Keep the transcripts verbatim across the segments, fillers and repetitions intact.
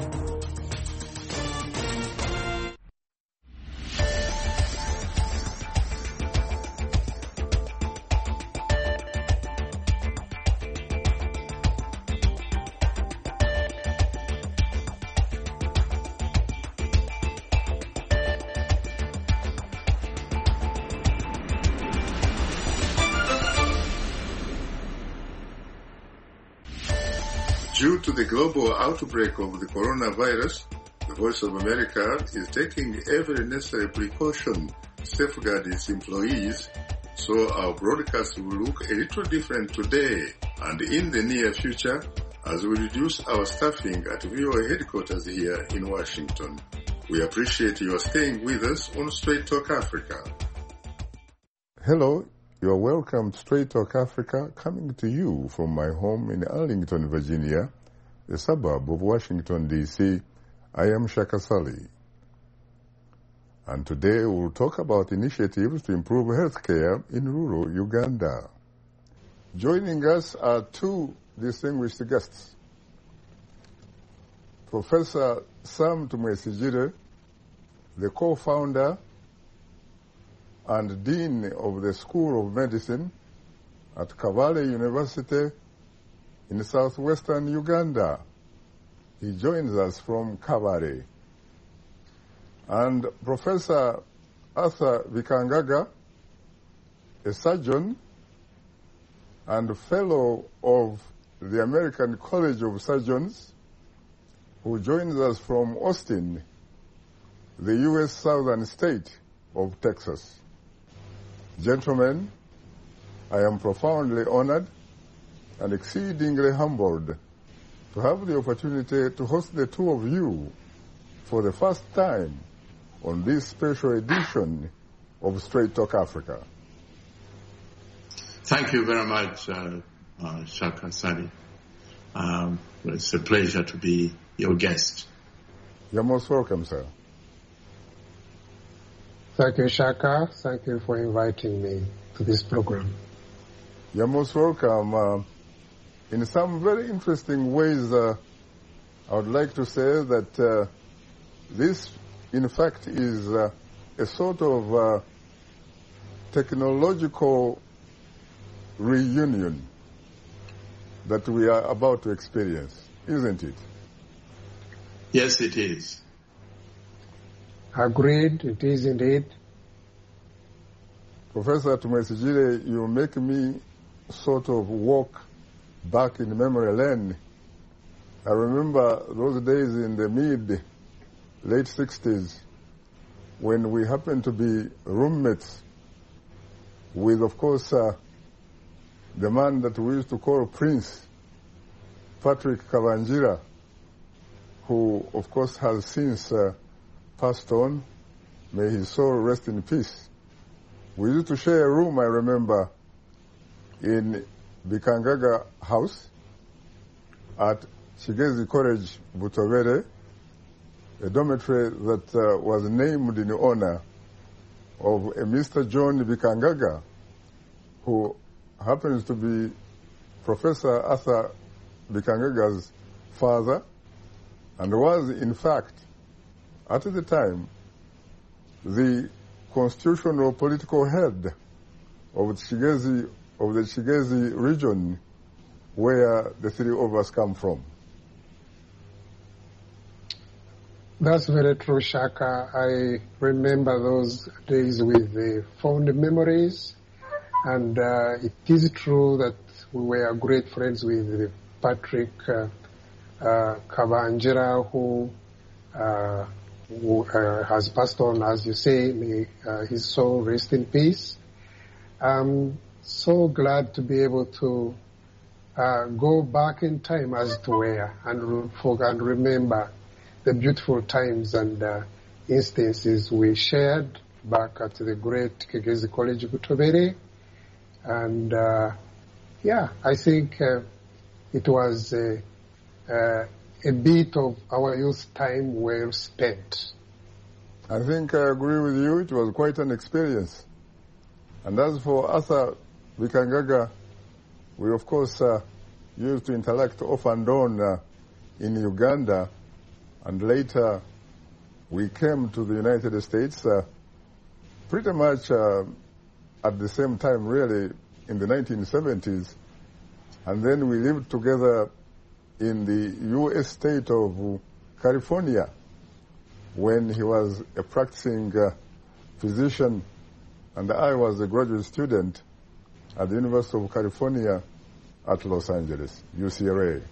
Due to the global outbreak of the coronavirus, the Voice of America is taking every necessary precaution to safeguard its employees, so our broadcast will look a little different today and in the near future as we reduce our staffing at V O A headquarters here in Washington. We appreciate your staying with us on Straight Talk Africa. Hello, you are welcome to Straight Talk Africa, coming to you from my home in Arlington, Virginia, a suburb of Washington, D C I am Shaka Sali. And today we'll talk about initiatives to improve healthcare in rural Uganda. Joining us are two distinguished guests. Professor Sam Tumwesigire, the co-founder and Dean of the School of Medicine at Kabale University in southwestern Uganda. He joins us from Kabale. And Professor Arthur Bikangaga, a surgeon and fellow of the American College of Surgeons, who joins us from Austin, the U S southern state of Texas. Gentlemen, I am profoundly honored and exceedingly humbled to have the opportunity to host the two of you for the first time on this special edition of Straight Talk Africa. Thank you very much, uh, uh, Shaka Sali. Um, it's a pleasure to be your guest. You're most welcome, sir. Thank you, Shaka. Thank you for inviting me to this program. You're most welcome. Uh, in some very interesting ways, uh, I would like to say that uh, this, in fact, is uh, a sort of uh, technological reunion that we are about to experience, isn't it? Yes, it is. Agreed, it is indeed. Professor Tumwesigire, you make me sort of walk back in memory lane. I remember those days in the mid, late sixties, when we happened to be roommates with, of course, uh, the man that we used to call Prince, Patrick Kavanjira, who, of course, has since uh, passed on. May his soul rest in peace. We used to share a room, I remember, in Bikangaga House at Chigezi College, Butovere, a dormitory that uh, was named in honor of a Mister John Bikangaga, who happens to be Professor Arthur Bikangaga's father, and was, in fact, at the time, the constitutional political head of the Chigezi, of the Chigezi region, where the three of us come from. That's very true, Shaka. I remember those days with the fond memories, and uh, it is true that we were great friends with Patrick uh, uh, Kavanjira, who, uh, who uh, has passed on, as you say. May uh, his soul rest in peace. I'm so glad to be able to uh, go back in time, as it were, and, and remember the beautiful times and uh, instances we shared back at the great Kigezi College Butovere. And uh, yeah, I think uh, it was uh, uh, a bit of our youth time well spent. I think I agree with you. It was quite an experience. And as for Arthur Bikangaga, we of course uh, used to interact off and on uh, in Uganda. And later, we came to the United States uh, pretty much uh, at the same time, really, in the nineteen seventies. And then we lived together in the U S state of California when he was a practicing uh, physician and I was a graduate student at the University of California at Los Angeles, U C L A.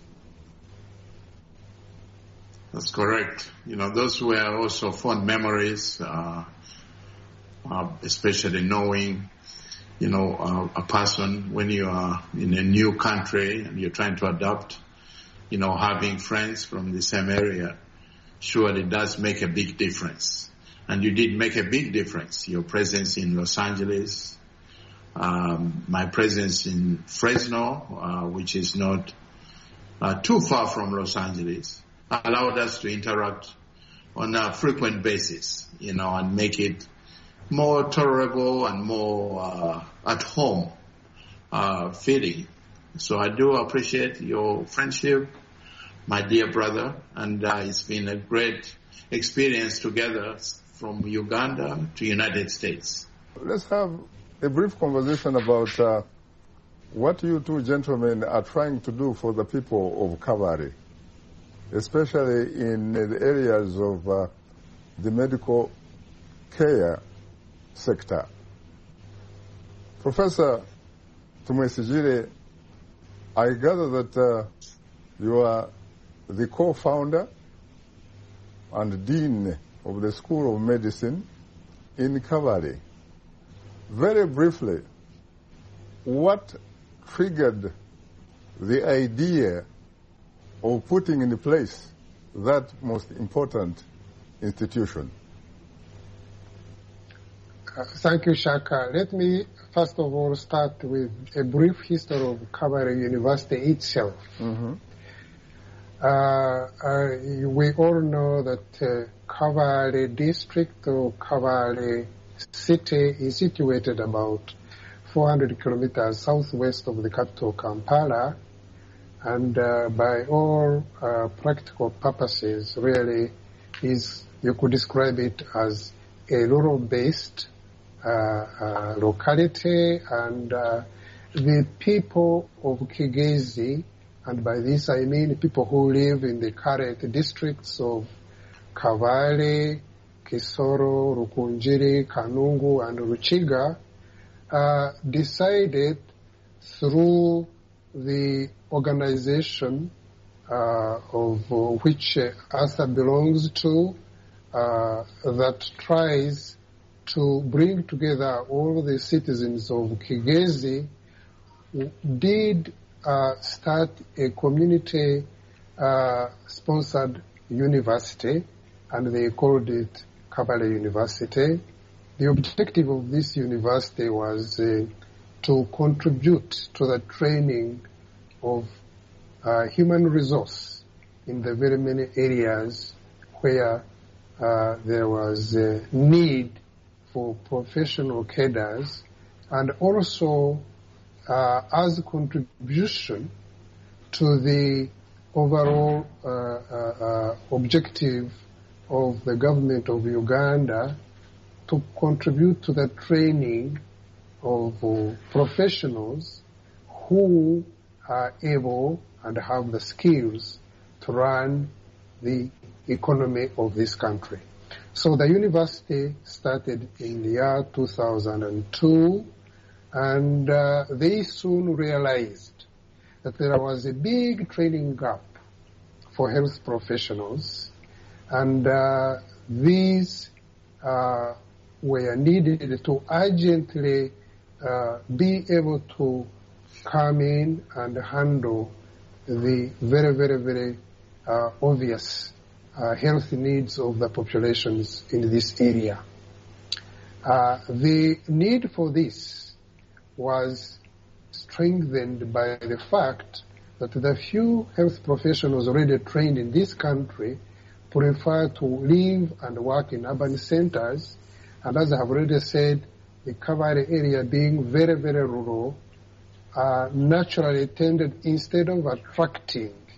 That's correct. You know, those were also fond memories, uh, uh, especially knowing, you know, uh, a person when you are in a new country and you're trying to adapt, you know, having friends from the same area surely does make a big difference. And you did make a big difference. Your presence in Los Angeles, um, my presence in Fresno, uh, which is not uh, too far from Los Angeles, allowed us to interact on a frequent basis, you know, and make it more tolerable and more uh, at home uh, feeling. So I do appreciate your friendship, my dear brother, and uh, it's been a great experience together from Uganda to United States. Let's have a brief conversation about uh, what you two gentlemen are trying to do for the people of Kabale, especially in the areas of uh, the medical care sector. Professor Tumwesigire, I gather that uh, you are the co-founder and dean of the School of Medicine in Kabale. Very briefly, what triggered the idea of putting in place that most important institution? Uh, thank you, Shaka. Let me first of all start with a brief history of Kabale University itself. Mm-hmm. Uh, uh, we all know that uh, Kabale district or Kabale city is situated about four hundred kilometers southwest of the capital Kampala, and uh, by all uh, practical purposes, really, is you could describe it as a rural-based uh, uh, locality, and uh, the people of Kigezi, and by this I mean people who live in the current districts of Kabale, Kisoro, Rukunjiri, Kanungu, and Ruchiga, uh, decided through the organization uh, of uh, which uh, A S A belongs to, uh, that tries to bring together all the citizens of Kigezi, did uh, start a community uh, sponsored university, and they called it Kabale University. The objective of this university was uh, to contribute to the training of uh, human resource in the very many areas where uh, there was a need for professional cadres, and also uh, as a contribution to the overall uh, uh, uh, objective of the government of Uganda to contribute to the training of uh, professionals who are able and have the skills to run the economy of this country. So the university started in the year two thousand two, and uh, they soon realized that there was a big training gap for health professionals, and uh, these uh, were needed to urgently uh, be able to come in and handle the very, very, very uh, obvious uh, health needs of the populations in this area. Uh, the need for this was strengthened by the fact that the few health professionals already trained in this country prefer to live and work in urban centers, and as I have already said, the Kabale area being very, very rural, uh, naturally tended, instead of attracting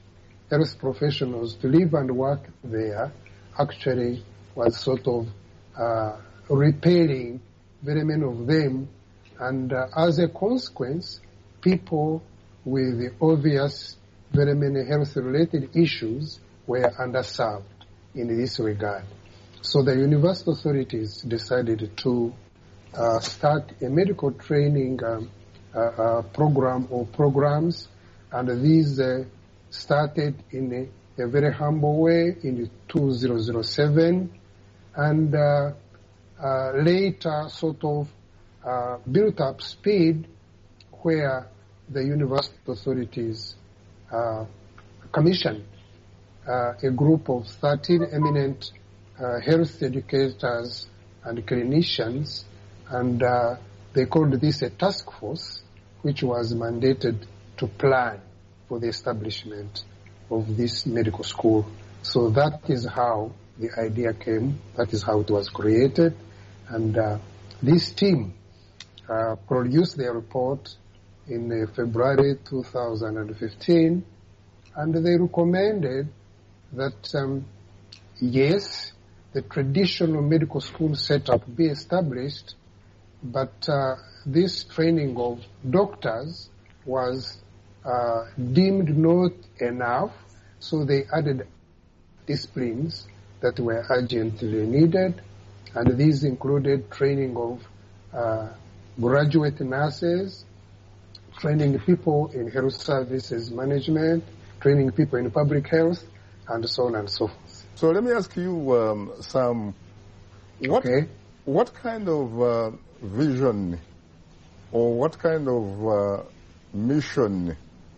health professionals to live and work there actually was sort of uh, repelling very many of them. And uh, as a consequence, people with the obvious very many health-related issues were underserved in this regard. So the university authorities decided to uh, start a medical training um, uh, uh, program or programs, and these uh, started in a, a very humble way in two thousand seven, and uh, uh, later sort of uh, built up speed where the university authorities uh, commissioned uh, a group of thirteen eminent uh, health educators and clinicians, and uh, they called this a task force, which was mandated to plan for the establishment of this medical school. So that is how the idea came, that is how it was created, and uh, this team uh, produced their report in uh, February two thousand fifteen, and they recommended that, um, yes, the traditional medical school setup be established, but uh, this training of doctors was uh, deemed not enough, so they added disciplines that were urgently needed, and these included training of uh, graduate nurses, training people in health services management, training people in public health, and so on and so forth. So let me ask you, um, Sam, what, okay. what kind of uh, vision or what kind of uh, mission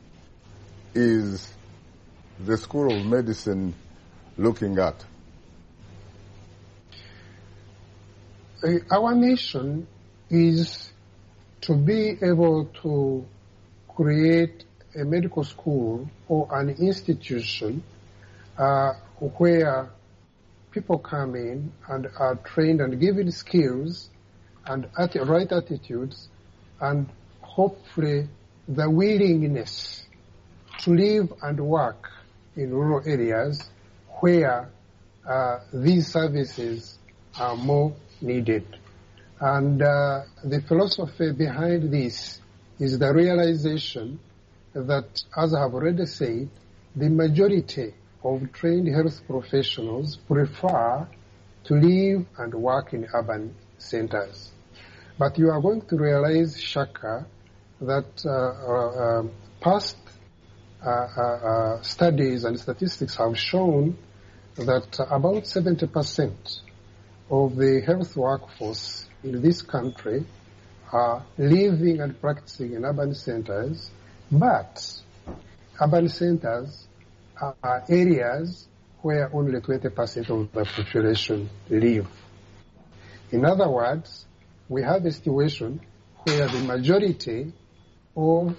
is the School of Medicine looking at? Uh, our mission is to be able to create a medical school or an institution uh, where people come in and are trained and given skills and at right attitudes and hopefully the willingness to live and work in rural areas where uh, these services are more needed. And uh, the philosophy behind this is the realization that, as I have already said, the majority of trained health professionals prefer to live and work in urban centers. But you are going to realize, Shaka, that uh, uh, past uh, uh, studies and statistics have shown that about seventy percent of the health workforce in this country are living and practicing in urban centers, but urban centers are areas where only twenty percent of the population live. In other words, we have a situation where the majority of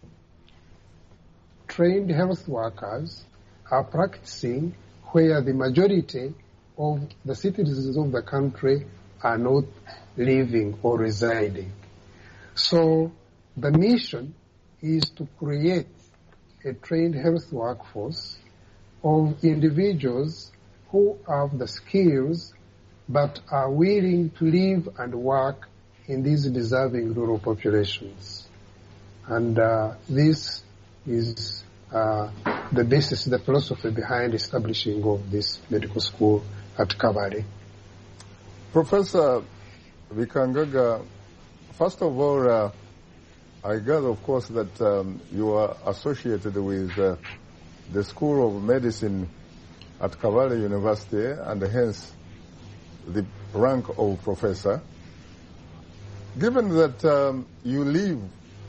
trained health workers are practicing where the majority of the citizens of the country are not living or residing. So the mission is to create a trained health workforce of individuals who have the skills but are willing to live and work in these deserving rural populations. And uh, this is uh, the basis, the philosophy behind establishing of this medical school at Kabale. Professor Vikangaga, first of all, uh, I gather, of course, that um, you are associated with uh, the School of Medicine at Kabale University, and hence the rank of professor. Given that um, you live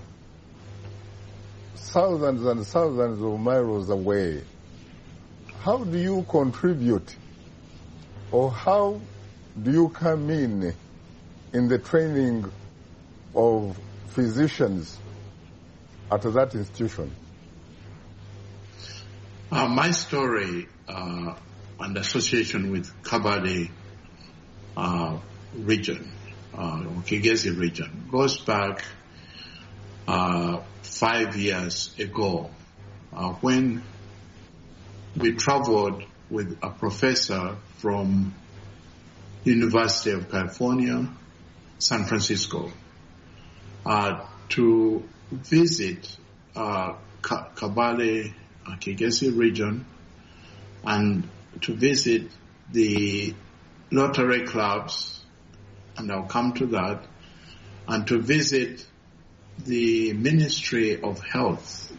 thousands and thousands of miles away, how do you contribute, or how do you come in in the training of physicians at that institution? Uh, my story uh, and association with Kabale uh, region, uh, Kigezi region, goes back uh, five years ago uh, when we traveled with a professor from University of California, San Francisco, uh, to visit uh, Kabale, uh, Kigezi region, and to visit the lottery clubs, and I'll come to that, and to visit the Ministry of Health.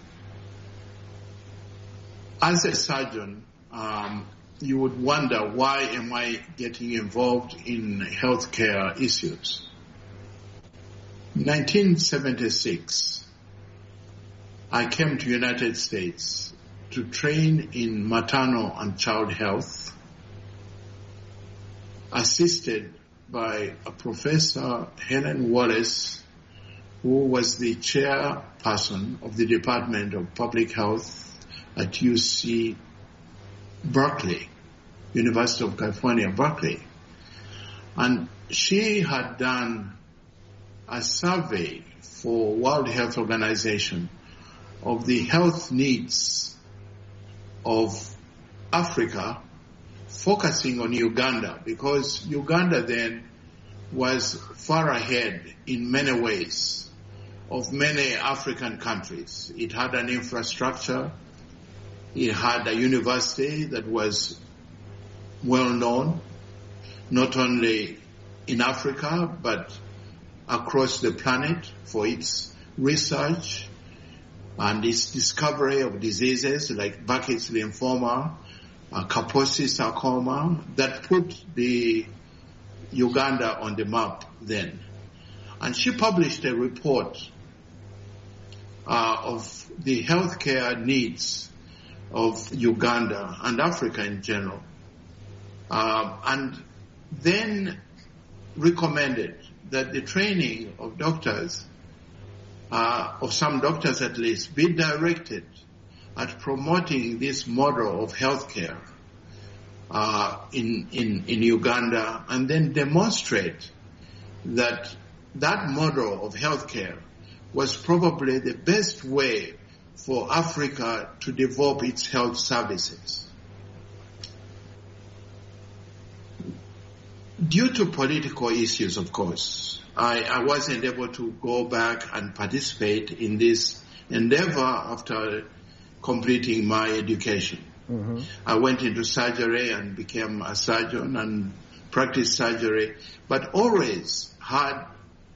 As a surgeon, um, you would wonder, why am I getting involved in healthcare issues? In nineteen seventy-six, I came to the United States to train in maternal and child health, assisted by a Professor Helen Wallace, who was the chairperson of the Department of Public Health at U C Berkeley, University of California, Berkeley. And she had done a survey for World Health Organization of the health needs of Africa, focusing on Uganda, because Uganda then was far ahead in many ways of many African countries. It had an infrastructure, it had a university that was well known, not only in Africa, but across the planet for its research and its discovery of diseases like Burkitt's lymphoma, uh, Kaposi sarcoma, that put the Uganda on the map then. And she published a report uh, of the healthcare needs of Uganda and Africa in general, uh, and then recommended that the training of doctors, uh, of some doctors at least, be directed at promoting this model of healthcare uh, in, in, in Uganda, and then demonstrate that that model of healthcare was probably the best way for Africa to develop its health services. Due to political issues, of course, I, I wasn't able to go back and participate in this endeavor after completing my education. Mm-hmm. I went into surgery and became a surgeon and practiced surgery, but always had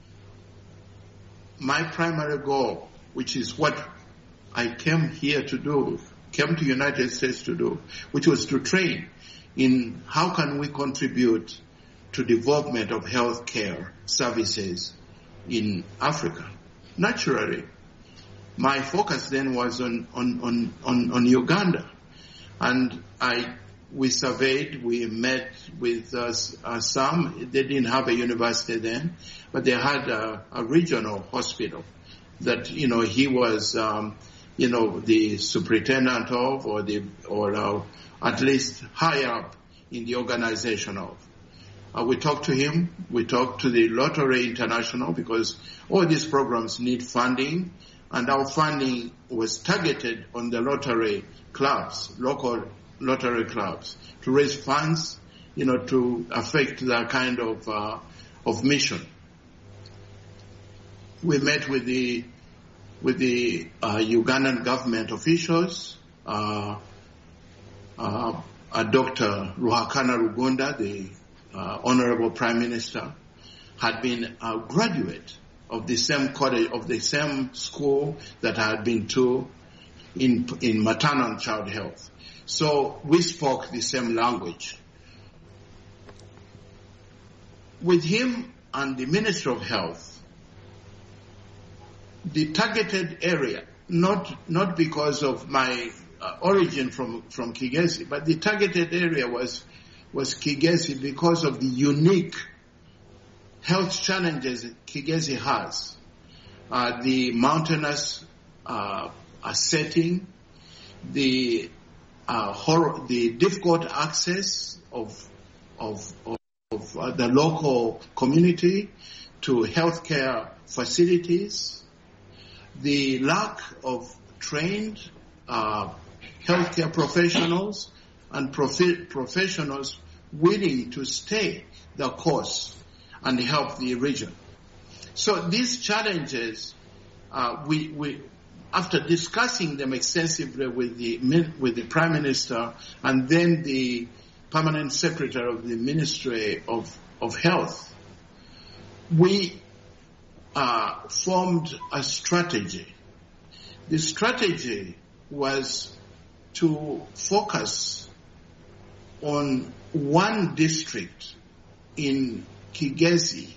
my primary goal, which is what I came here to do, came to the United States to do, which was to train in how can we contribute to development of healthcare services in Africa. Naturally, my focus then was on, on, on, on, on Uganda. And I, we surveyed, we met with uh, uh, some, they didn't have a university then, but they had a, a regional hospital that, you know, he was, um, you know, the superintendent of, or the, or uh, at least higher up in the organization of. Uh, we talked to him, we talked to the Lottery International, because all these programs need funding, and our funding was targeted on the lottery clubs, local lottery clubs, to raise funds, you know, to affect that kind of, uh, of mission. We met with the with the uh, Ugandan government officials, uh, uh, uh, Doctor Ruhakana Rugunda, the uh, Honorable Prime Minister, had been a graduate of the same college, of the same school that I had been to in in maternal and child health. So we spoke the same language. With him and the Minister of Health, the targeted area, not not because of my uh, origin from, from Kigezi, but the targeted area was was Kigezi because of the unique health challenges Kigezi has. Uh, the mountainous uh, setting, the uh, horror, the difficult access of of, of, of uh, the local community to healthcare facilities, the lack of trained uh, healthcare professionals and profi- professionals willing to stay the course and help the region. So these challenges, uh, we, we, after discussing them extensively with the, with the Prime Minister and then the Permanent Secretary of the Ministry of, of Health, we uh, formed a strategy. The strategy was to focus on one district in Kigezi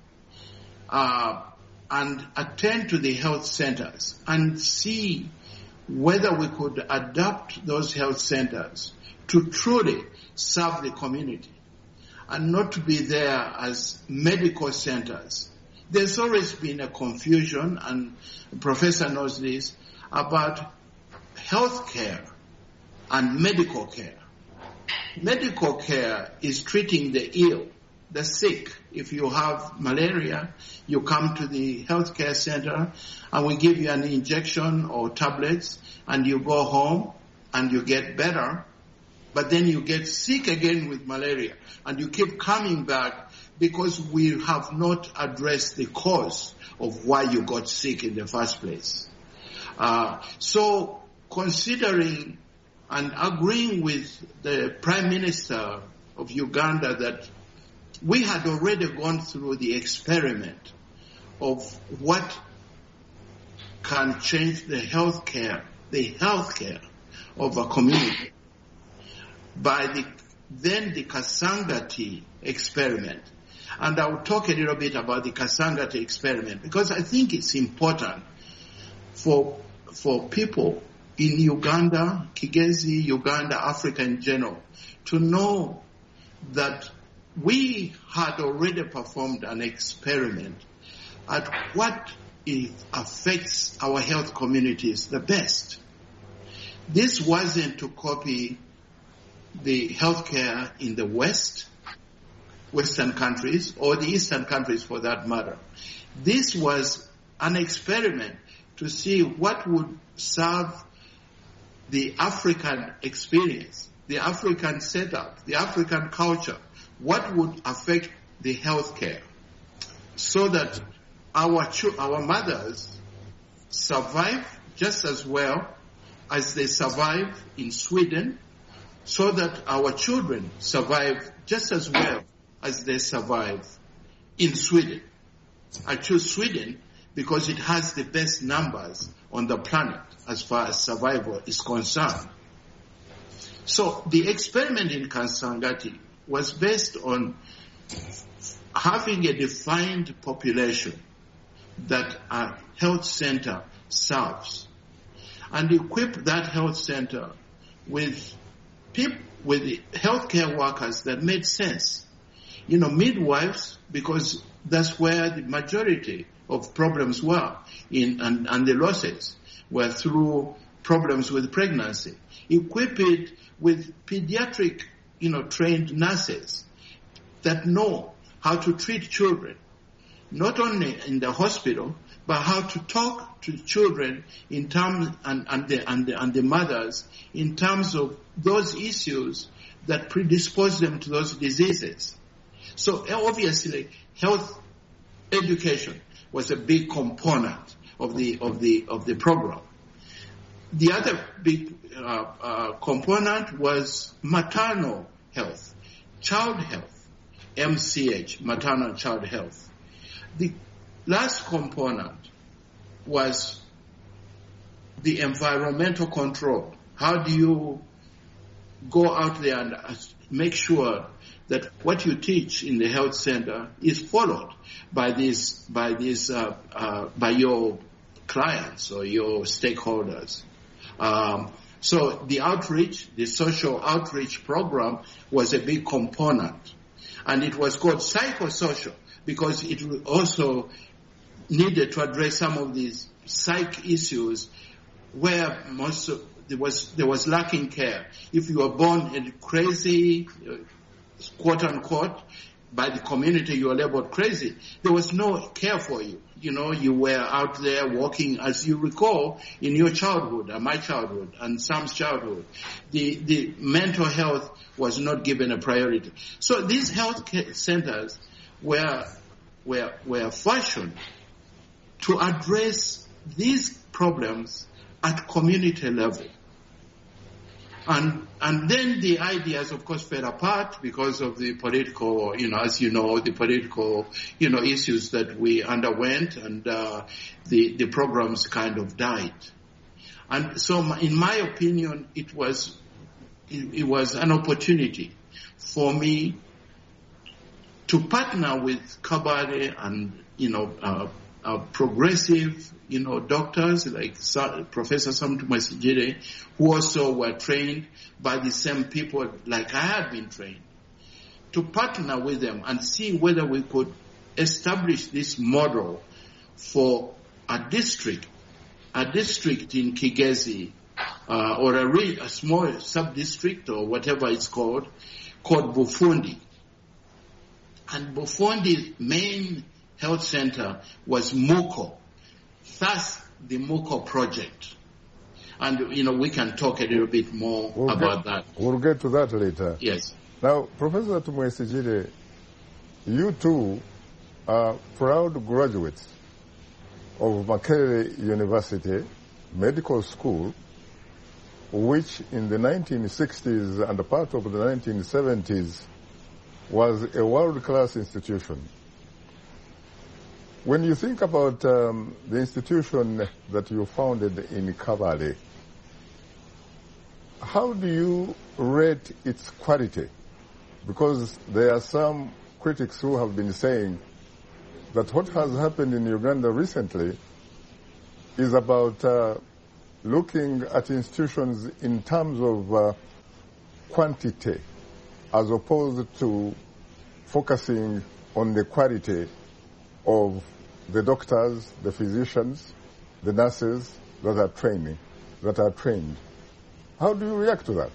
uh, and attend to the health centers and see whether we could adapt those health centers to truly serve the community and not to be there as medical centers. There's always been a confusion, and the professor knows this, about health care and medical care. Medical care is treating the ill, the sick. If you have malaria, you come to the healthcare center and we give you an injection or tablets and you go home and you get better, but then you get sick again with malaria and you keep coming back because we have not addressed the cause of why you got sick in the first place. Uh, so considering and agreeing with the Prime Minister of Uganda that we had already gone through the experiment of what can change the health care, the health care of a community by the then the Kasangati experiment. And I will talk a little bit about the Kasangati experiment because I think it's important for for people in Uganda, Kigezi, Uganda, Africa in general, to know that we had already performed an experiment at what it affects our health communities the best. This wasn't to copy the healthcare in the West, Western countries, or the Eastern countries for that matter. This was an experiment to see what would serve the African experience, the African setup, the African culture, what would affect the healthcare, so that our ch- our mothers survive just as well as they survive in Sweden, so that our children survive just as well as they survive in Sweden. I choose Sweden because it has the best numbers on the planet as far as survival is concerned. So the experiment in Kasangati was based on having a defined population that a health center serves and equip that health center with people, with healthcare workers that made sense. You know, midwives, because that's where the majority of problems were in, and, and the losses were through problems with pregnancy. Equip it with pediatric, you know, trained nurses that know how to treat children, not only in the hospital, but how to talk to children in terms, and, and, the, and, the, and the mothers in terms of those issues that predispose them to those diseases. So obviously, health education was a big component of the of the of the program. The other big uh, uh, component was maternal health, child health, M C H, maternal child health. The last component was the environmental control. How do you go out there and make sure that what you teach in the health center is followed by these, by these, uh, uh, by your clients or your stakeholders. Um, so the outreach, the social outreach program was a big component, and it was called psychosocial because it also needed to address some of these psych issues where most of, there was there was lacking care. If you were born in crazy, quote unquote, by the community, you were labeled crazy. There was no care for you. You know, you were out there walking, as you recall, in your childhood, and my childhood, and Sam's childhood. The, the mental health was not given a priority. So these health care centers were, were, were fashioned to address these problems at community level. And, and then the ideas, of course, fell apart because of the political, you know, as you know, the political, you know, issues that we underwent, and uh, the, the programs kind of died. And so in my opinion, it was, it, it was an opportunity for me to partner with Kabale and, you know, uh, uh, progressive, you know, doctors like Sa- Professor Sam Tumwesigire, who also were trained by the same people like I had been trained, to partner with them and see whether we could establish this model for a district, a district in Kigezi, uh, or a, re- a small sub-district or whatever it's called, called Bufundi. And Bufundi's main health center was Muko. Thus, the Muko project. And, you know, we can talk a little bit more we'll about get, that. We'll get to that later. Yes. Now, Professor Tumwesigire, you too are proud graduates of Makerere University Medical School, which in the nineteen sixties and a part of the nineteen seventies was a world-class institution. When you think about um, the institution that you founded in Kabale, how do you rate its quality? Because there are some critics who have been saying that what has happened in Uganda recently is about uh, looking at institutions in terms of uh, quantity as opposed to focusing on the quality of the doctors, the physicians, the nurses that are training, that are trained. How do you react to that?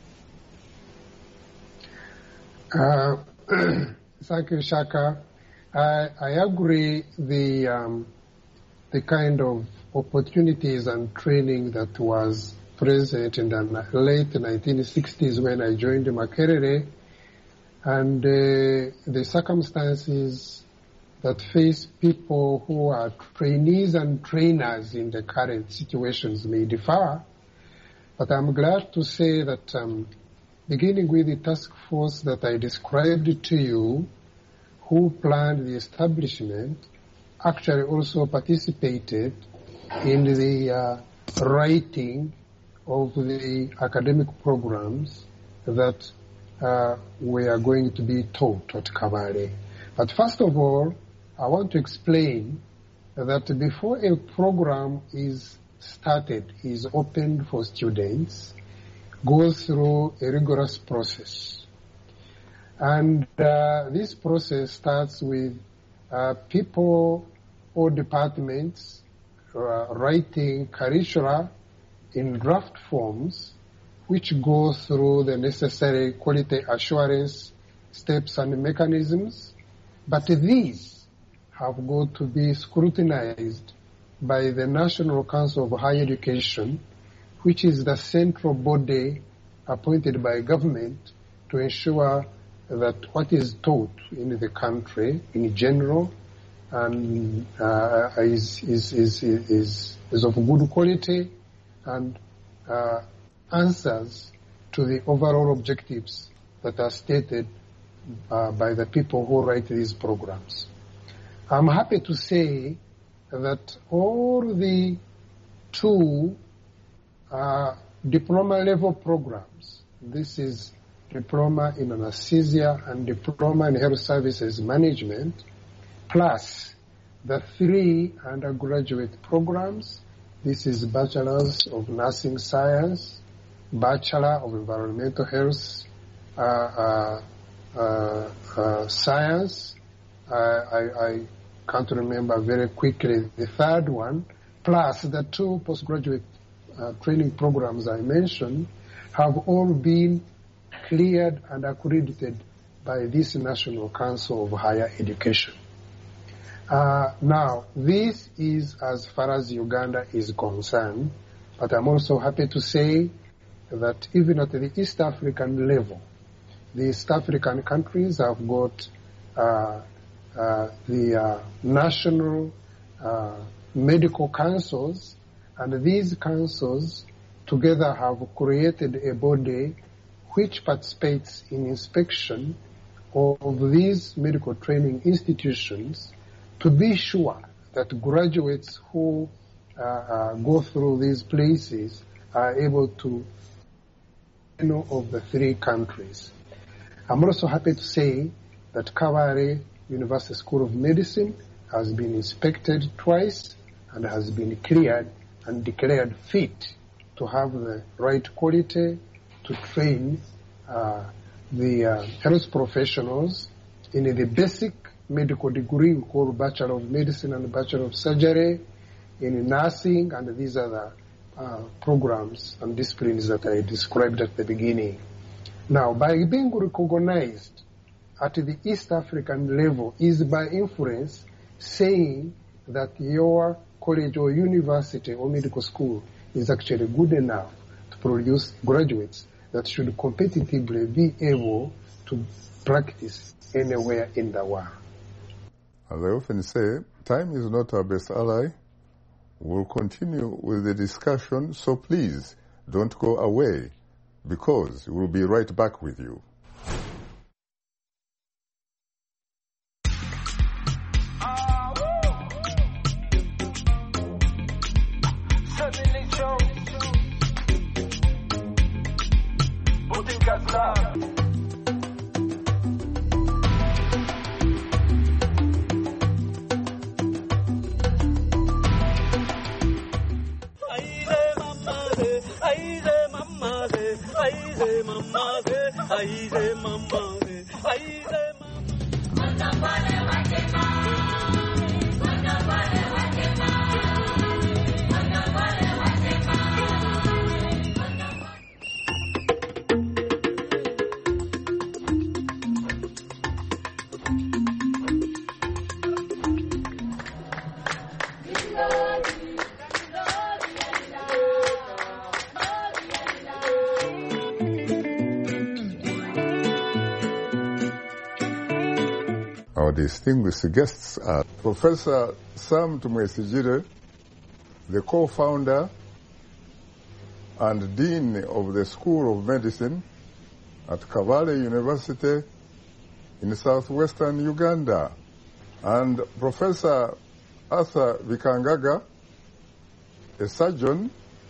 Uh, thank you, Shaka. I, I agree the um, the kind of opportunities and training that was present in the late nineteen sixties when I joined Makerere, and uh, the circumstances that face people who are trainees and trainers in the current situations may differ. But I'm glad to say that um, beginning with the task force that I described to you, who planned the establishment, actually also participated in the uh, writing of the academic programs that uh, we are going to be taught at Kabale. But first of all, I want to explain that before a program is started, is opened for students, goes through a rigorous process. And uh, this process starts with uh, people or departments uh, writing curricula in draft forms, which go through the necessary quality assurance steps and mechanisms. But these have got to be scrutinized by the National Council of Higher Education, which is the central body appointed by government to ensure that what is taught in the country in general and uh, is, is, is, is, is of good quality and uh, answers to the overall objectives that are stated uh, by the people who write these programs. I'm happy to say that all the two uh, diploma level programs, this is diploma in anesthesia and diploma in health services management, plus the three undergraduate programs, this is bachelor's of nursing science, bachelor of environmental health uh, uh, uh, uh, science, uh, I, I can't remember very quickly the third one, plus the two postgraduate uh, training programs I mentioned, have all been cleared and accredited by this National Council of Higher Education. Uh, now, this is as far as Uganda is concerned, but I'm also happy to say that even at the East African level, the East African countries have got uh, uh, the uh, national uh, medical councils, and these councils together have created a body which participates in inspection of these medical training institutions to be sure that graduates who uh, uh, go through these places are able to know of the three countries. I'm also happy to say that Kabale University School of Medicine has been inspected twice and has been cleared and declared fit to have the right quality to train uh, the uh, health professionals in the basic medical degree we call Bachelor of Medicine and Bachelor of Surgery, in nursing, and these other uh, programs and disciplines that I described at the beginning. Now, by being recognized at the East African level is by inference saying that your college or university or medical school is actually good enough to produce graduates that should competitively be able to practice anywhere in the world. As I often say, time is not our best ally. We'll continue with the discussion, so please don't go away, because we'll be right back with you. Our distinguished guests are Professor Sam Tumwesigire, the co-founder and Dean of the School of Medicine at Kabale University in southwestern Uganda, and Professor Arthur Vikangaga, a surgeon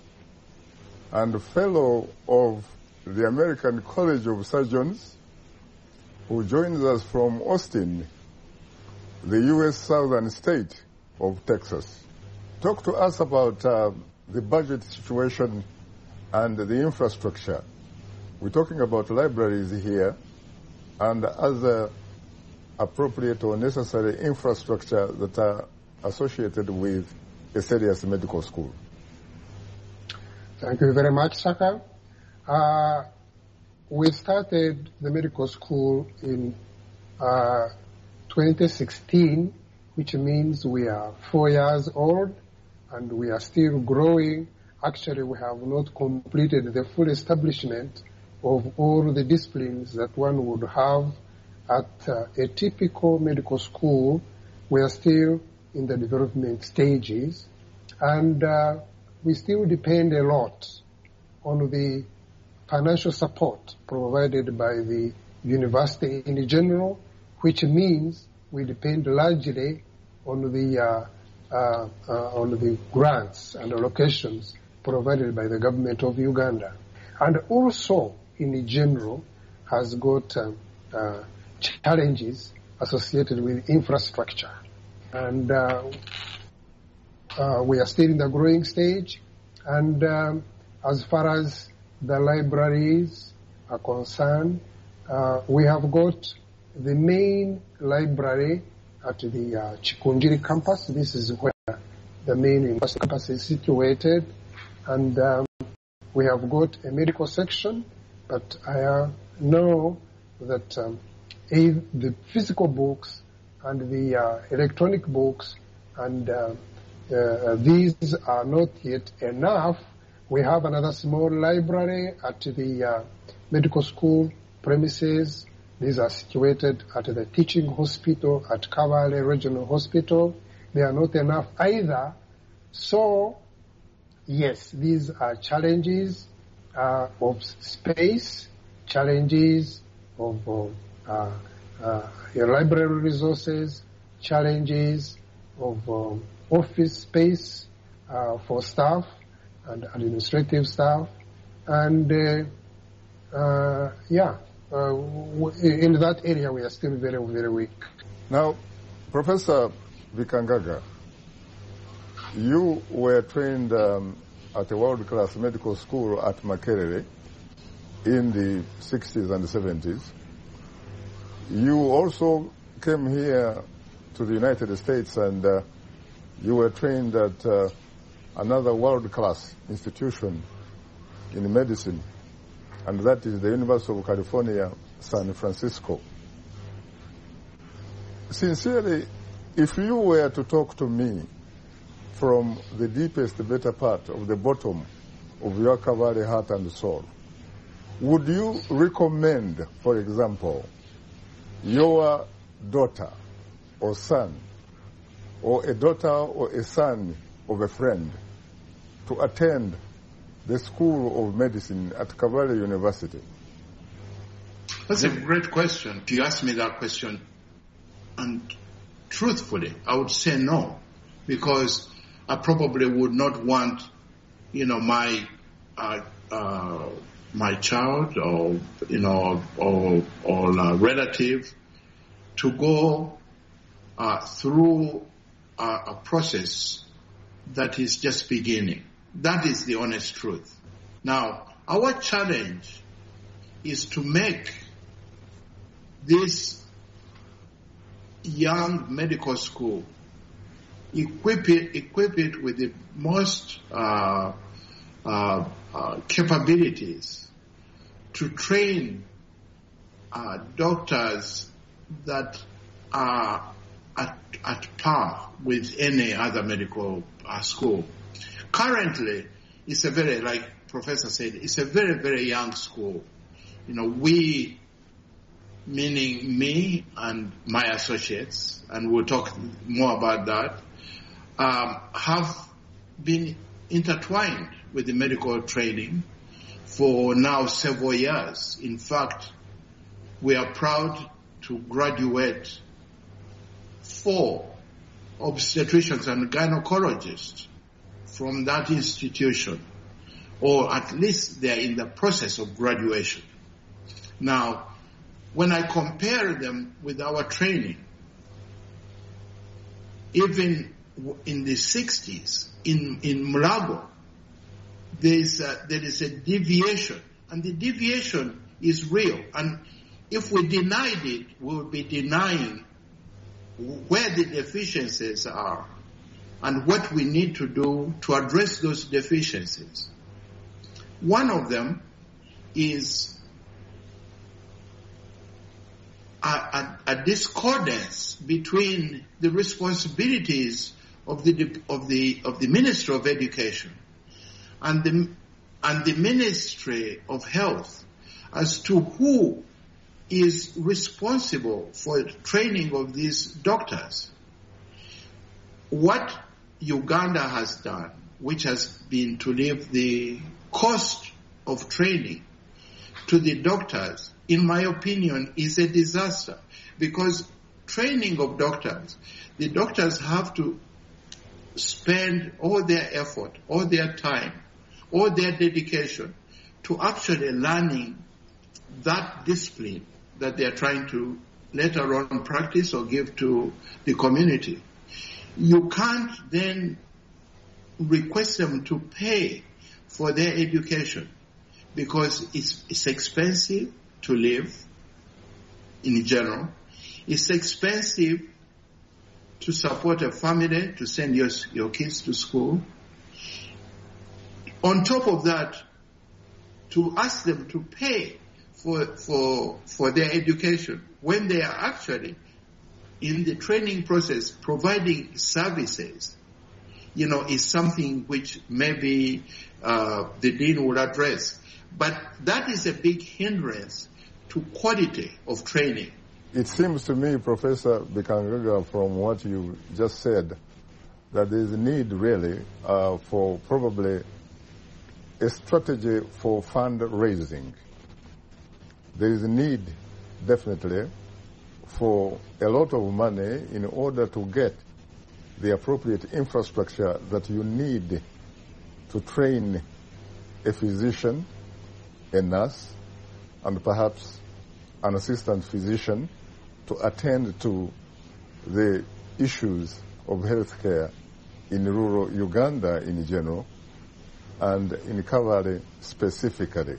and fellow of the American College of Surgeons, who joins us from Austin, the U S southern state of Texas. Talk to us about uh, the budget situation and the infrastructure. We're talking about libraries here and other appropriate or necessary infrastructure that are associated with a serious medical school. Thank you very much, Saka. Uh, we started the medical school in uh, twenty sixteen, which means we are four years old and we are still growing. Actually, we have not completed the full establishment of all the disciplines that one would have at uh, a typical medical school. We are still in the development stages, and uh, we still depend a lot on the financial support provided by the university in general, which means we depend largely on the uh, uh, uh, on the grants and allocations provided by the government of Uganda, and also in general has got uh, uh, challenges associated with infrastructure, and uh, uh, we are still in the growing stage. And um, as far as the libraries are concerned, uh, we have got the main library at the uh, Chikunjiri campus. This is where the main university campus is situated, and um, we have got a medical section, but I uh, know that um, the physical books and the uh, electronic books, and uh, uh, these are not yet enough. We have another small library at the uh, medical school premises. These are situated at the teaching hospital at Kabale Regional Hospital. They are not enough either. So, yes, these are challenges uh, of space, challenges of uh, uh, library resources, challenges of um, office space uh, for staff and administrative staff, and uh, uh, yeah, uh, in that area we are still very, very weak. Now, Professor Bikangaga, you were trained um, at a world-class medical school at Makerere in the sixties and seventies. You also came here to the United States and uh, you were trained at uh, another world-class institution in medicine, and that is the University of California, San Francisco. Sincerely, if you were to talk to me from the deepest, better part of the bottom of your Kabale heart and soul, would you recommend, for example, your daughter or son, or a daughter or a son of a friend, to attend the School of Medicine at Kabale University? That's a great question. If you ask me that question, and truthfully, I would say no, because I probably would not want, you know, my uh, uh, my child or you know or or a relative to go uh, through a, a process that is just beginning. That is the honest truth. Now, our challenge is to make this young medical school, equip it, equip it with the most uh, uh, uh, capabilities to train uh, doctors that are at, at par with any other medical uh, school. Currently, it's a very, like Professor said, it's a very, very young school. You know, we, meaning me and my associates, and we'll talk more about that, um, have been intertwined with the medical training for now several years. In fact, we are proud to graduate four obstetricians and gynecologists from that institution, or at least they're in the process of graduation. Now, when I compare them with our training, even in the sixties, in, in Mulago, there is, a, there is a deviation, and the deviation is real. And if we denied it, we would be denying where the deficiencies are and what we need to do to address those deficiencies. One of them is a, a, a discordance between the responsibilities of the of the of the Ministry of Education and the and the Ministry of Health as to who is responsible for training of these doctors. What Uganda has done, which has been to leave the cost of training to the doctors, in my opinion, is a disaster, because training of doctors, the doctors have to spend all their effort, all their time, all their dedication to actually learning that discipline that they are trying to later on practice or give to the community. You can't then request them to pay for their education because it's, it's expensive to live in general. It's expensive to support a family, to send your, your kids to school. On top of that, to ask them to pay for, for, for their education when they are actually in the training process providing services, you know, is something which maybe uh, the dean would address. But that is a big hindrance to quality of training. It seems to me, Professor Bikangaga, from what you just said, that there is a need really uh, for probably a strategy for fundraising. There is a need, definitely, for a lot of money in order to get the appropriate infrastructure that you need to train a physician, a nurse, and perhaps an assistant physician to attend to the issues of healthcare in rural Uganda in general and in Kabale specifically.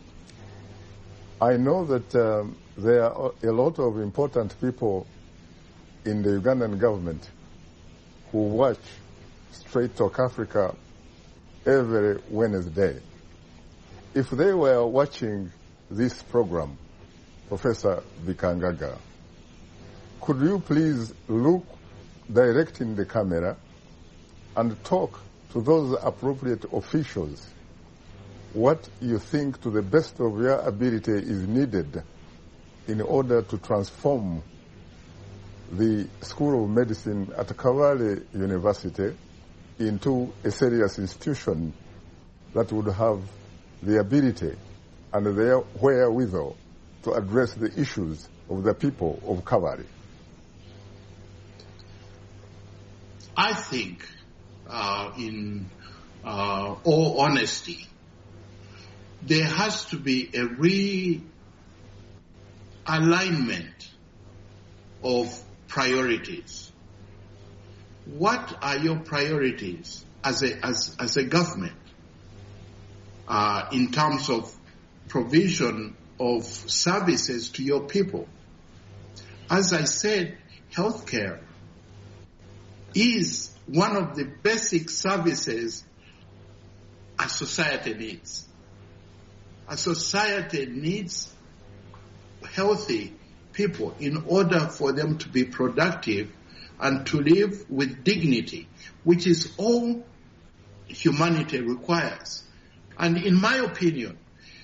I know that um, there are a lot of important people in the Ugandan government who watch Straight Talk Africa every Wednesday. If they were watching this program, Professor Bikangaga, could you please look direct in the camera and talk to those appropriate officials what you think to the best of your ability is needed in order to transform the School of Medicine at Kabale University into a serious institution that would have the ability and the wherewithal to address the issues of the people of Kabale? I think, uh, in uh, all honesty, there has to be a realignment of priorities. What are your priorities as a as as a government uh, in terms of provision of services to your people? As I said, healthcare is one of the basic services a society needs. A society needs healthy people in order for them to be productive and to live with dignity, which is all humanity requires. And in my opinion,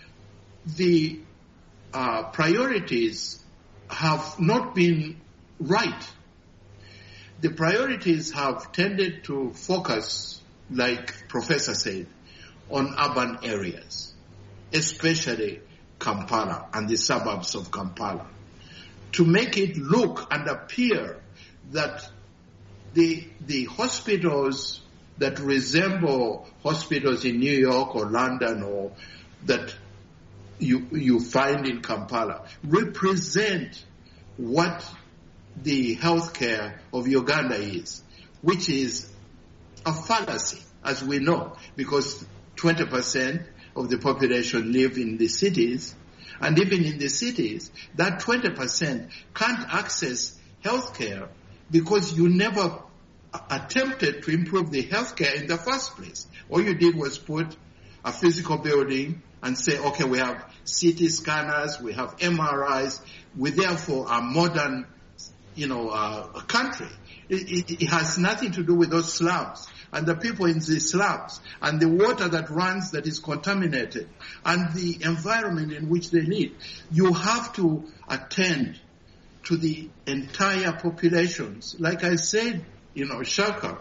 the uh, priorities have not been right. The priorities have tended to focus, like Professor said, on urban areas, especially Kampala and the suburbs of Kampala, to make it look and appear that the the hospitals that resemble hospitals in New York or London or that you you find in Kampala represent what the healthcare of Uganda is, which is a fallacy, as we know, because twenty percent of the population live in the cities, and even in the cities, that twenty percent can't access healthcare because you never attempted to improve the healthcare in the first place. All you did was put a physical building and say, okay, we have C T scanners, we have M R Is, we therefore are modern, you know, uh, country. It, it, it has nothing to do with those slums and the people in the slums and the water that runs that is contaminated and the environment in which they live. You have to attend to the entire populations. Like I said, you know, Shaka,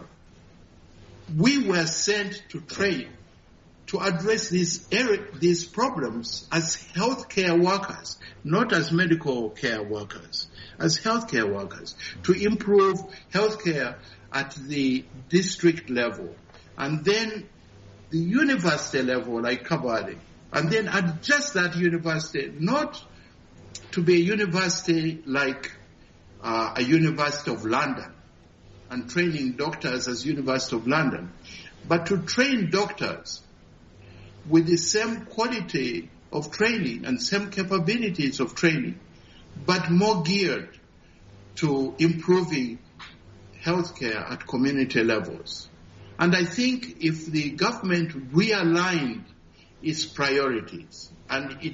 we were sent to train to address these these problems as healthcare workers, not as medical care workers, as healthcare workers, to improve healthcare at the district level, and then the university level, like Kabale, and then at just that university, not to be a university like uh, a University of London, and training doctors as University of London, but to train doctors with the same quality of training and same capabilities of training, but more geared to improving healthcare at community levels. And I think if the government realigned its priorities and it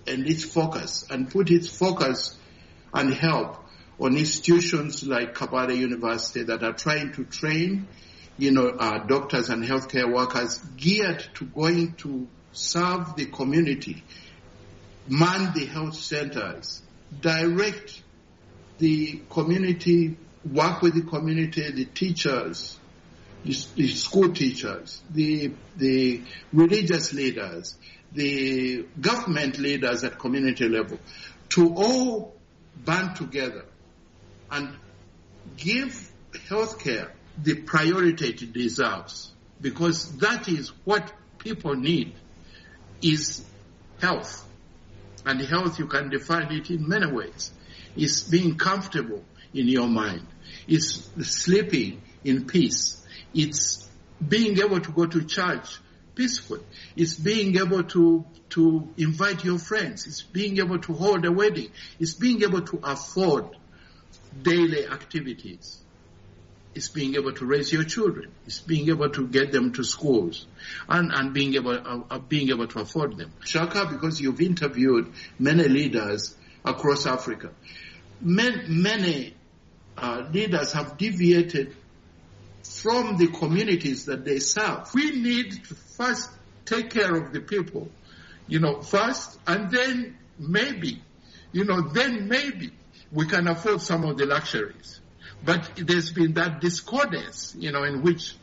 and its focus and put its focus and help on institutions like Kabale University that are trying to train, you know, uh, doctors and healthcare workers geared to going to serve the community, man the health centers, direct the community, work with the community, the teachers, the, the school teachers, the, the religious leaders, the government leaders at community level, to all band together and give healthcare the priority it deserves, because that is what people need, is health. And health, you can define it in many ways. It's being comfortable in your mind. It's sleeping in peace. It's being able to go to church peacefully. It's being able to, to invite your friends. It's being able to hold a wedding. It's being able to afford daily activities. It's being able to raise your children. It's being able to get them to schools and, and being able, uh, uh, being able to afford them. Shaka, because you've interviewed many leaders across Africa, many, many uh, leaders have deviated from the communities that they serve. We need to first take care of the people, you know, first, and then maybe, you know, then maybe we can afford some of the luxuries. But there's been that discordance, you know, in which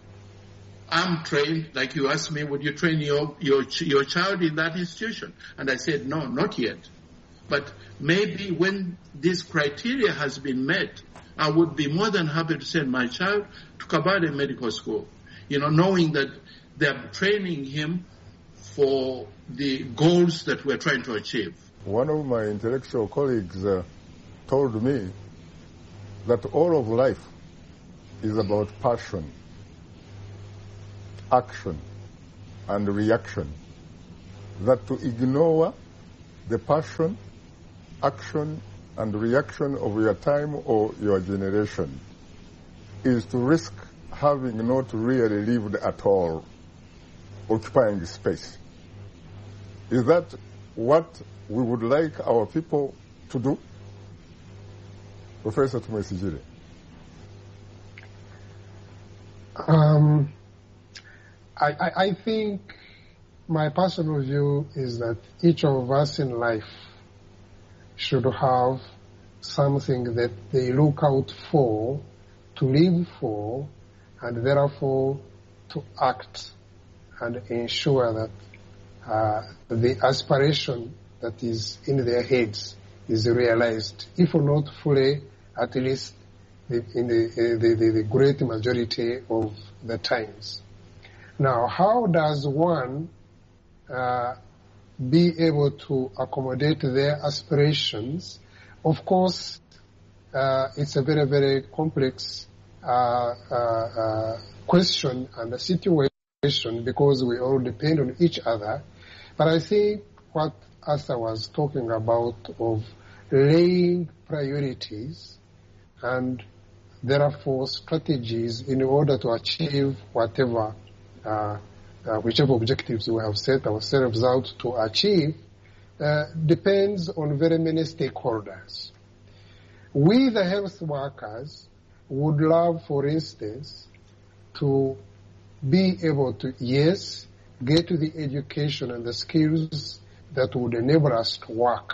I'm trained, like you asked me, would you train your, your, your child in that institution? And I said, no, not yet. But maybe when this criteria has been met, I would be more than happy to send my child to Kabale Medical School, you know, knowing that they're training him for the goals that we're trying to achieve. One of my intellectual colleagues uh, told me that all of life is about passion, action, and reaction. That to ignore the passion, action, and reaction of your time or your generation is to risk having not really lived at all, occupying space. Is that what we would like our people to do? Professor Tumwesigire. Um, I, I, I think my personal view is that each of us in life should have something that they look out for, to live for, and therefore to act and ensure that uh, the aspiration that is in their heads is realized, if not fully, at least the, in the, the, the, the great majority of the times. Now, how does one uh, be able to accommodate their aspirations? Of course, uh, it's a very, very complex uh, uh, uh, question and a situation, because we all depend on each other. But I think what Asa was talking about of laying priorities and therefore strategies in order to achieve whatever, uh, uh, whichever objectives we have set ourselves out to achieve, uh, depends on very many stakeholders. We, the health workers, would love, for instance, to be able to, yes, get to the education and the skills that would enable us to work.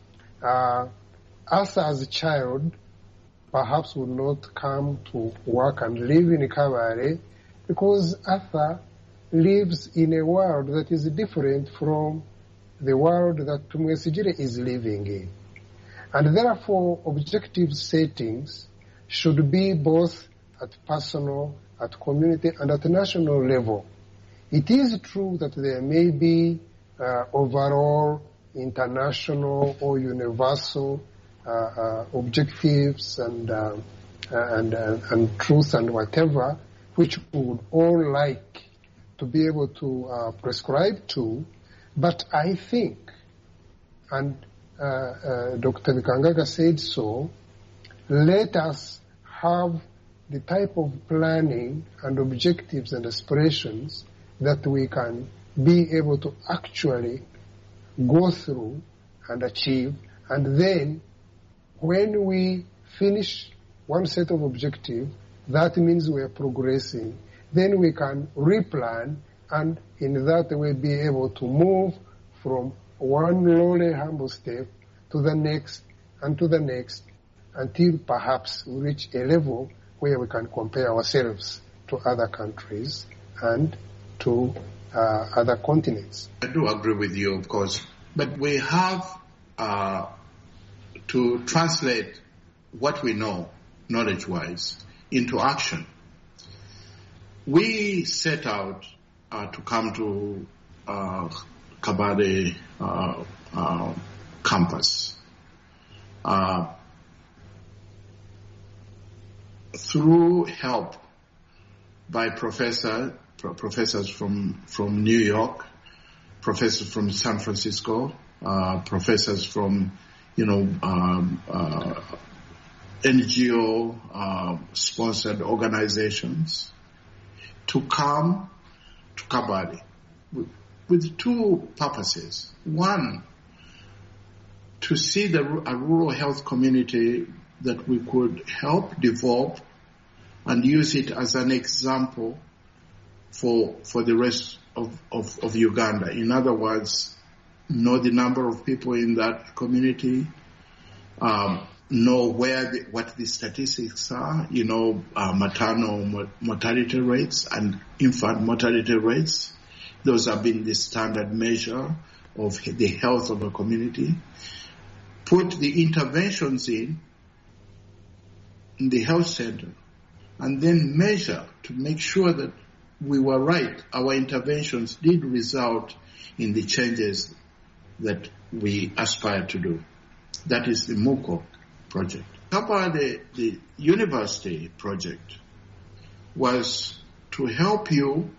Uh, us as a child perhaps would not come to work and live in Kabale because Arthur lives in a world that is different from the world that Tumwesigire is living in. And therefore, objective settings should be both at personal, at community, and at national level. It is true that there may be uh, overall international or universal uh, uh, objectives and, uh, and, uh, and truth and whatever, which we would all like to be able to uh, prescribe to. But I think, and uh, uh, Doctor Bikangaga said so, let us have the type of planning and objectives and aspirations that we can be able to actually go through and achieve, and then when we finish one set of objectives, that means we are progressing. Then we can replan and in that way be able to move from one lowly, humble step to the next and to the next until perhaps we reach a level where we can compare ourselves to other countries and to uh, other continents. I do agree with you, of course, but we have uh, to translate what we know, knowledge-wise, into action. We set out uh, to come to uh, Kabale uh, uh, campus uh, through help by professor, pro- professors from, from New York, professors from San Francisco, uh, professors from, you know, um, uh, N G O uh, sponsored organizations to come to Kabale with, with two purposes. One, to see the, a rural health community that we could help develop and use it as an example for for the rest of, of, of Uganda. In other words, know the number of people in that community, um, know where the, what the statistics are, you know, uh, maternal mortality rates and infant mortality rates. Those have been the standard measure of the health of a community. Put the interventions in, in the health center, and then measure to make sure that we were right. Our interventions did result in the changes that we aspire to do. That is the MUCO project. Kabale, the, the university project, was to help you,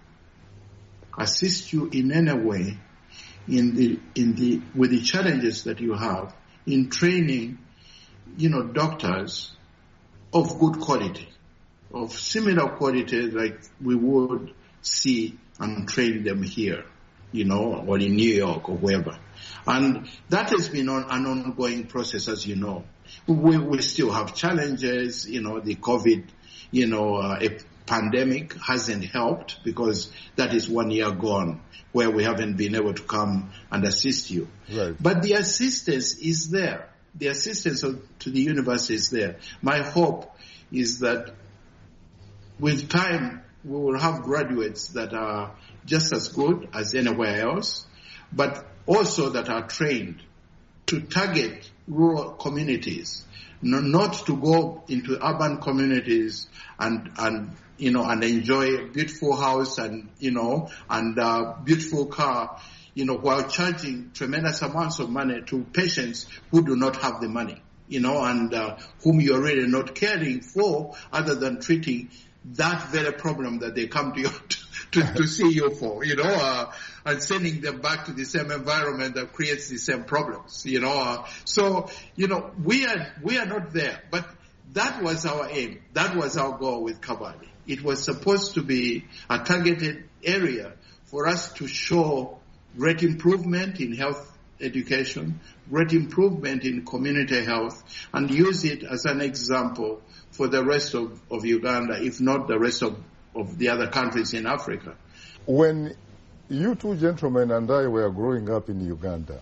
assist you in any way in the in the with the challenges that you have in training, you know, doctors of good quality, of similar quality like we would see and train them here, you know, or in New York or wherever. And that has been on, an ongoing process, as you know. We, we still have challenges, you know, the COVID, you know, uh, a pandemic hasn't helped because that is one year gone where we haven't been able to come and assist you. Right. But the assistance is there. The assistance of, to the university is there. My hope is that with time we will have graduates that are just as good as anywhere else, but also that are trained to target rural communities, not to go into urban communities and, and you know, and enjoy a beautiful house and, you know, and a beautiful car, you know, while charging tremendous amounts of money to patients who do not have the money, you know, and uh, whom you're really not caring for other than treating that very problem that they come to you to, to see you for, you know, uh, and sending them back to the same environment that creates the same problems, you know. Uh, so, you know, we are, we are not there, but that was our aim. That was our goal with Kabale. It was supposed to be a targeted area for us to show great improvement in health education, great improvement in community health, and use it as an example for the rest of, of Uganda, if not the rest of, of the other countries in Africa. When you two gentlemen and I were growing up in Uganda,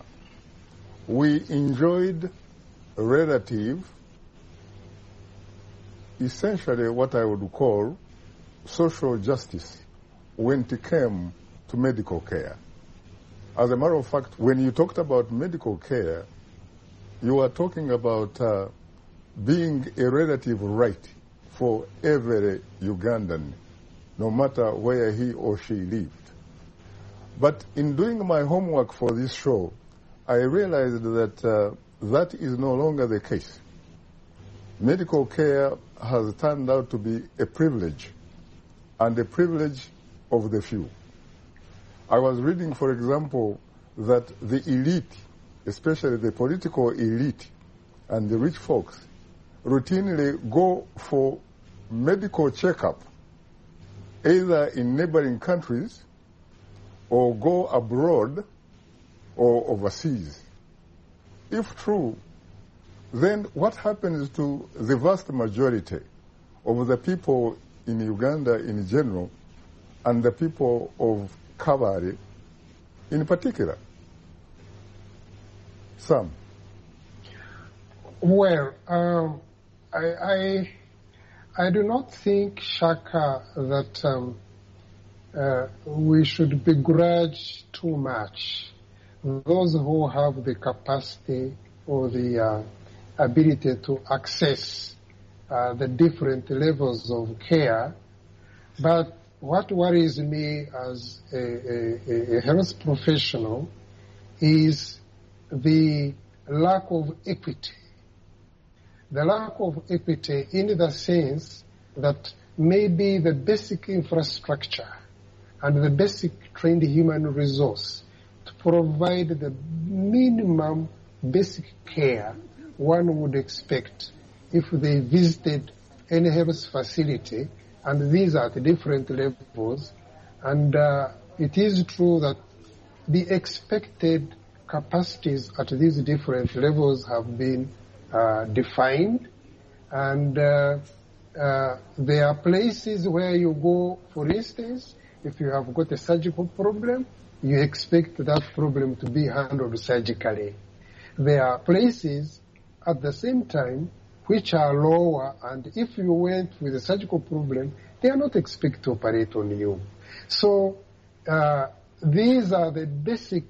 we enjoyed relative, essentially what I would call social justice when it came to medical care. As a matter of fact, when you talked about medical care, you were talking about uh, being a relative right for every Ugandan, no matter where he or she lived. But in doing my homework for this show, I realized that uh, that is no longer the case. Medical care has turned out to be a privilege, and a privilege of the few. I was reading, for example, that the elite, especially the political elite and the rich folks, routinely go for medical checkup either in neighboring countries or go abroad or overseas? If true, then what happens to the vast majority of the people in Uganda in general and the people of Kabare in particular? Sam? Well, um, I, I I do not think, Shaka, that um, uh, we should begrudge too much those who have the capacity or the uh, ability to access uh, the different levels of care. But what worries me as a, a, a health professional is the lack of equity. The lack of equity in the sense that maybe the basic infrastructure and the basic trained human resource to provide the minimum basic care one would expect if they visited any health facility, and these are at different levels. And uh, it is true that the expected capacities at these different levels have been uh, defined, and uh, uh, there are places where you go, for instance, if you have got a surgical problem, you expect that problem to be handled surgically. There are places at the same time which are lower, and if you went with a surgical problem, they are not expected to operate on you. So uh, these are the basic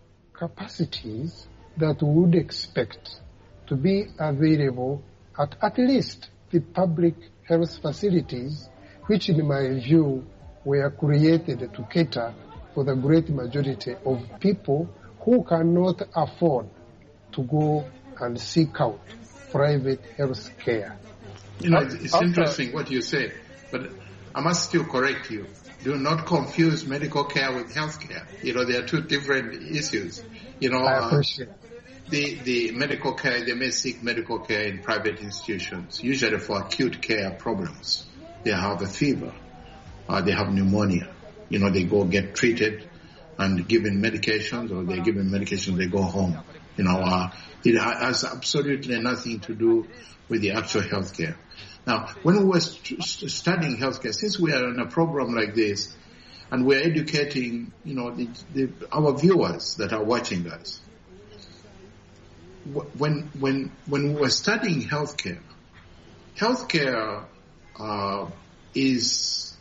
capacities that we would expect to be available at at least the public health facilities, which in my view were created to cater for the great majority of people who cannot afford to go and seek out private health care. You know, it's After, interesting what you say, but I must still correct you. Do not confuse medical care with health care. You know, they are two different issues. You know, I appreciate uh, the, the medical care, they may seek medical care in private institutions, usually for acute care problems. They have a fever, or they have pneumonia. You know, they go get treated and given medications, or they're given medications, they go home. You know, uh, it has absolutely nothing to do with the actual health care. Now, when we were st- studying healthcare, since we are in a program like this, and we're educating, you know, the, the, our viewers that are watching us, when when when we were studying healthcare, healthcare uh, is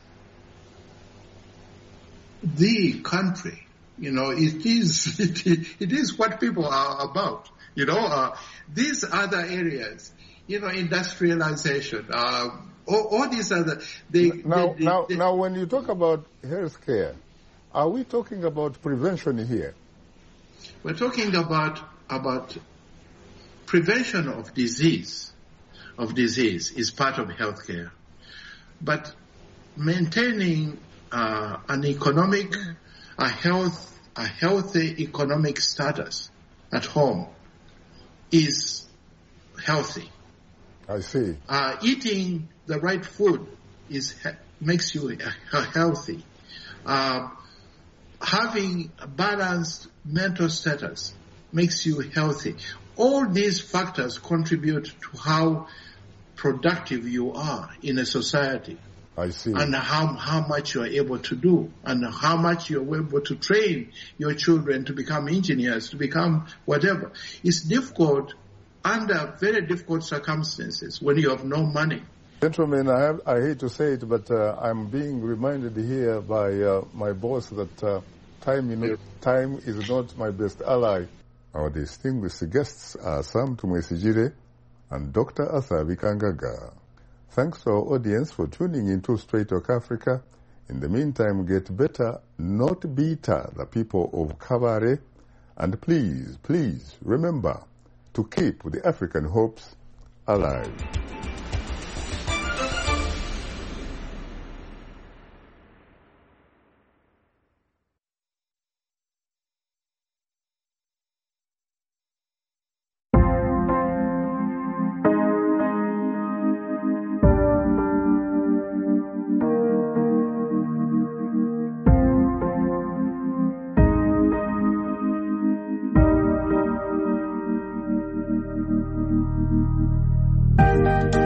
the country. You know, it is it, it is what people are about. You know, uh, these other areas, you know, industrialization, uh, all, all these other. They, now, they, they, now, they, now, when you talk about healthcare, are we talking about prevention here? We're talking about about prevention of disease. Of disease is part of healthcare, but maintaining uh, an economic, a health, a healthy economic status at home is healthy. I see. Uh, eating the right food is makes you healthy. Uh, having a balanced mental status makes you healthy. All these factors contribute to how productive you are in a society. I see. And how, how much you are able to do, and how much you are able to train your children to become engineers, to become whatever. It's difficult under very difficult circumstances when you have no money. Gentlemen, I, have, I hate to say it, but uh, I'm being reminded here by uh, my boss that uh, time, you know, time is not my best ally. Our distinguished guests are Sam Tumwesigire and Doctor Arthur Bikangaga. Thanks to our audience for tuning into Straight Talk Africa. In the meantime, get better, not bitter, the people of Kabare. And please, please remember to keep the African hopes alive. you.